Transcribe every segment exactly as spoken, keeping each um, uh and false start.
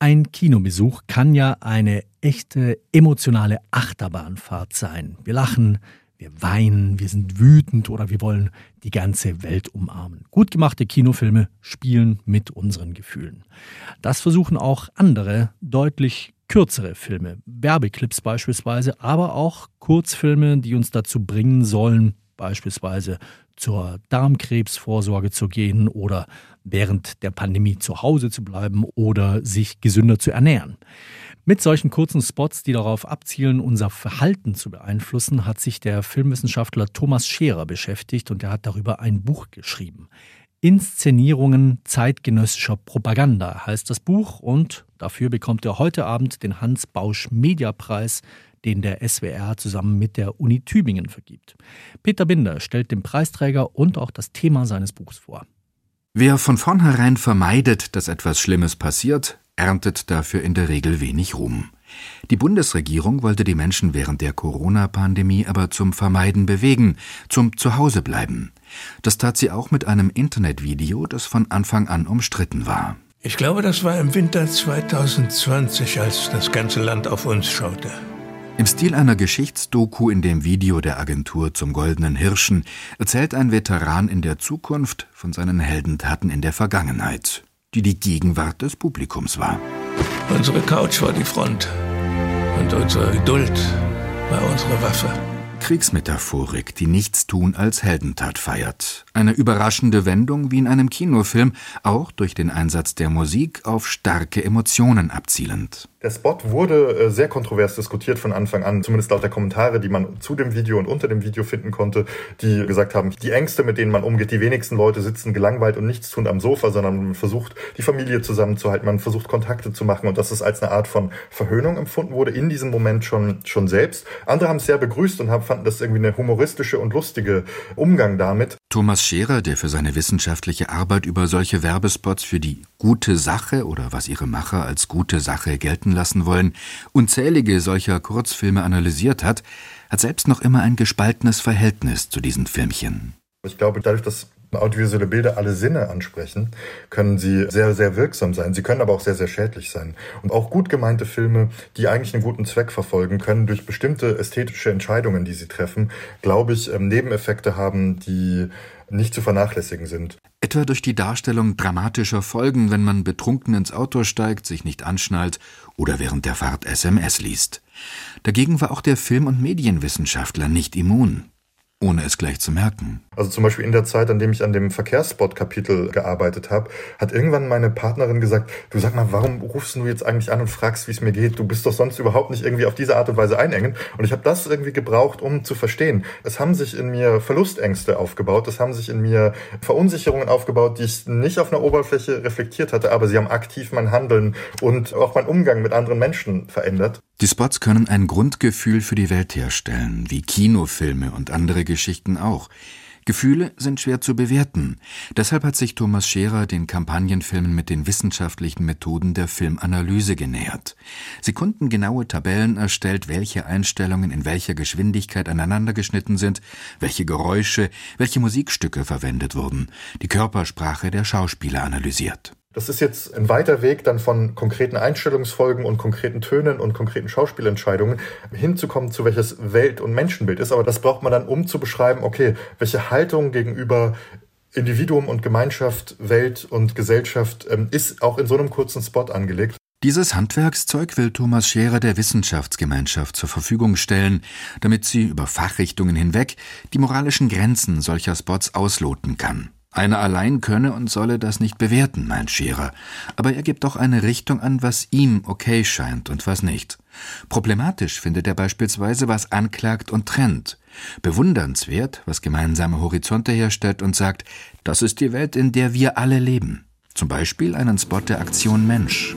Ein Kinobesuch kann ja eine echte emotionale Achterbahnfahrt sein. Wir lachen, wir weinen, wir sind wütend oder wir wollen die ganze Welt umarmen. Gut gemachte Kinofilme spielen mit unseren Gefühlen. Das versuchen auch andere, deutlich kürzere Filme, Werbeclips beispielsweise, aber auch Kurzfilme, die uns dazu bringen sollen, beispielsweise zur Darmkrebsvorsorge zu gehen oder während der Pandemie zu Hause zu bleiben oder sich gesünder zu ernähren. Mit solchen kurzen Spots, die darauf abzielen, unser Verhalten zu beeinflussen, hat sich der Filmwissenschaftler Thomas Scherer beschäftigt und er hat darüber ein Buch geschrieben. Inszenierungen zeitgenössischer Propaganda heißt das Buch und dafür bekommt er heute Abend den Hans-Bausch-Media-Preis, den der S W R zusammen mit der Uni Tübingen vergibt. Peter Binder stellt den Preisträger und auch das Thema seines Buchs vor. Wer von vornherein vermeidet, dass etwas Schlimmes passiert, erntet dafür in der Regel wenig Ruhm. Die Bundesregierung wollte die Menschen während der Corona-Pandemie aber zum Vermeiden bewegen, zum Zuhausebleiben. Das tat sie auch mit einem Internetvideo, das von Anfang an umstritten war. Ich glaube, das war im Winter zwanzig zwanzig, als das ganze Land auf uns schaute. Im Stil einer Geschichtsdoku in dem Video der Agentur zum Goldenen Hirschen erzählt ein Veteran in der Zukunft von seinen Heldentaten in der Vergangenheit, die die Gegenwart des Publikums war. Unsere Couch war die Front und unsere Geduld war unsere Waffe. Kriegsmetaphorik, die Nichtstun als Heldentat feiert. Eine überraschende Wendung wie in einem Kinofilm, auch durch den Einsatz der Musik auf starke Emotionen abzielend. Der Spot wurde sehr kontrovers diskutiert von Anfang an, zumindest laut der Kommentare, die man zu dem Video und unter dem Video finden konnte, die gesagt haben, die Ängste, mit denen man umgeht, die wenigsten Leute sitzen gelangweilt und nichts tun am Sofa, sondern man versucht, die Familie zusammenzuhalten, man versucht, Kontakte zu machen und dass es als eine Art von Verhöhnung empfunden wurde, in diesem Moment schon, schon selbst. Andere haben es sehr begrüßt und haben, fanden das irgendwie eine humoristische und lustige Umgang damit. Thomas Scherer, der für seine wissenschaftliche Arbeit über solche Werbespots für die gute Sache oder was ihre Macher als gute Sache gelten lassen wollen, unzählige solcher Kurzfilme analysiert hat, hat selbst noch immer ein gespaltenes Verhältnis zu diesen Filmchen. Ich glaube, dadurch, dass audiovisuelle Bilder alle Sinne ansprechen, können sie sehr, sehr wirksam sein. Sie können aber auch sehr, sehr schädlich sein. Und auch gut gemeinte Filme, die eigentlich einen guten Zweck verfolgen, können durch bestimmte ästhetische Entscheidungen, die sie treffen, glaube ich, Nebeneffekte haben, die nicht zu vernachlässigen sind. Etwa durch die Darstellung dramatischer Folgen, wenn man betrunken ins Auto steigt, sich nicht anschnallt oder während der Fahrt S M S liest. Dagegen war auch der Film- und Medienwissenschaftler nicht immun, ohne es gleich zu merken. Also zum Beispiel in der Zeit, an dem ich an dem Verkehrsspot-Kapitel gearbeitet habe, hat irgendwann meine Partnerin gesagt, du sag mal, warum rufst du jetzt eigentlich an und fragst, wie es mir geht? Du bist doch sonst überhaupt nicht irgendwie auf diese Art und Weise einengend. Und ich habe das irgendwie gebraucht, um zu verstehen. Es haben sich in mir Verlustängste aufgebaut, es haben sich in mir Verunsicherungen aufgebaut, die ich nicht auf einer Oberfläche reflektiert hatte, aber sie haben aktiv mein Handeln und auch meinen Umgang mit anderen Menschen verändert. Die Spots können ein Grundgefühl für die Welt herstellen, wie Kinofilme und andere Geschichten auch. Gefühle sind schwer zu bewerten. Deshalb hat sich Thomas Scherer den Kampagnenfilmen mit den wissenschaftlichen Methoden der Filmanalyse genähert. Sekundengenaue Tabellen erstellt, welche Einstellungen in welcher Geschwindigkeit aneinandergeschnitten sind, welche Geräusche, welche Musikstücke verwendet wurden, die Körpersprache der Schauspieler analysiert. Das ist jetzt ein weiter Weg dann von konkreten Einstellungsfolgen und konkreten Tönen und konkreten Schauspielentscheidungen hinzukommen, zu welches Welt- und Menschenbild ist. Aber das braucht man dann, um zu beschreiben, okay, welche Haltung gegenüber Individuum und Gemeinschaft, Welt und Gesellschaft ähm, ist auch in so einem kurzen Spot angelegt. Dieses Handwerkszeug will Thomas Scherer der Wissenschaftsgemeinschaft zur Verfügung stellen, damit sie über Fachrichtungen hinweg die moralischen Grenzen solcher Spots ausloten kann. Einer allein könne und solle das nicht bewerten, meint Scherer. Aber er gibt doch eine Richtung an, was ihm okay scheint und was nicht. Problematisch findet er beispielsweise, was anklagt und trennt. Bewundernswert, was gemeinsame Horizonte herstellt und sagt, das ist die Welt, in der wir alle leben. Zum Beispiel einen Spot der Aktion Mensch.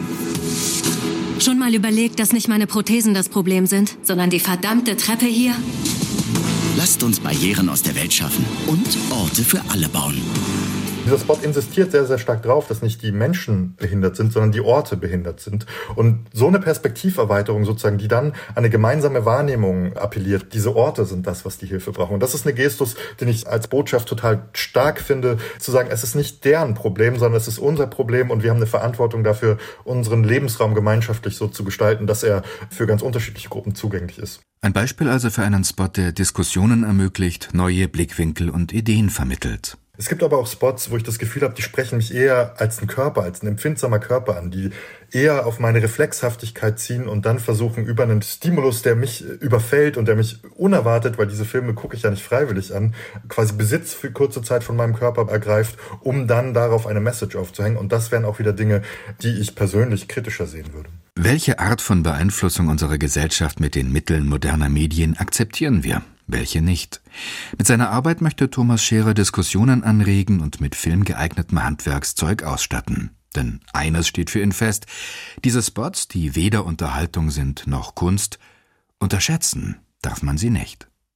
Schon mal überlegt, dass nicht meine Prothesen das Problem sind, sondern die verdammte Treppe hier? Lasst uns Barrieren aus der Welt schaffen und Orte für alle bauen. Dieser Spot insistiert sehr, sehr stark darauf, dass nicht die Menschen behindert sind, sondern die Orte behindert sind. Und so eine Perspektiverweiterung sozusagen, die dann an eine gemeinsame Wahrnehmung appelliert. Diese Orte sind das, was die Hilfe brauchen. Und das ist eine Gestus, den ich als Botschaft total stark finde, zu sagen, es ist nicht deren Problem, sondern es ist unser Problem und wir haben eine Verantwortung dafür, unseren Lebensraum gemeinschaftlich so zu gestalten, dass er für ganz unterschiedliche Gruppen zugänglich ist. Ein Beispiel also für einen Spot, der Diskussionen ermöglicht, neue Blickwinkel und Ideen vermittelt. Es gibt aber auch Spots, wo ich das Gefühl habe, die sprechen mich eher als ein Körper, als ein empfindsamer Körper an, die eher auf meine Reflexhaftigkeit ziehen und dann versuchen, über einen Stimulus, der mich überfällt und der mich unerwartet, weil diese Filme gucke ich ja nicht freiwillig an, quasi Besitz für kurze Zeit von meinem Körper ergreift, um dann darauf eine Message aufzuhängen. Und das wären auch wieder Dinge, die ich persönlich kritischer sehen würde. Welche Art von Beeinflussung unserer Gesellschaft mit den Mitteln moderner Medien akzeptieren wir? Welche nicht? Mit seiner Arbeit möchte Thomas Scherer Diskussionen anregen und mit filmgeeignetem Handwerkszeug ausstatten. Denn eines steht für ihn fest: Diese Spots, die weder Unterhaltung sind noch Kunst, unterschätzen darf man sie nicht.